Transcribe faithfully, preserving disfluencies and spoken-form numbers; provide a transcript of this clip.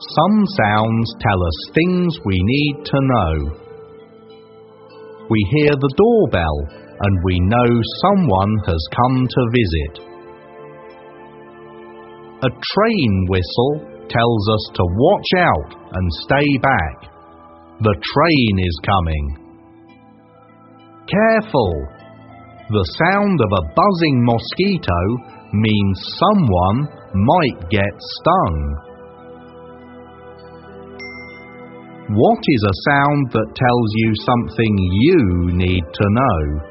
Some sounds tell us things we need to know. We hear the doorbell and we know someone has come to visit. A train whistle tells us to watch out and stay back. The train is coming. Careful! The sound of a buzzing mosquito means someone might get stung. What is a sound that tells you something you need to know?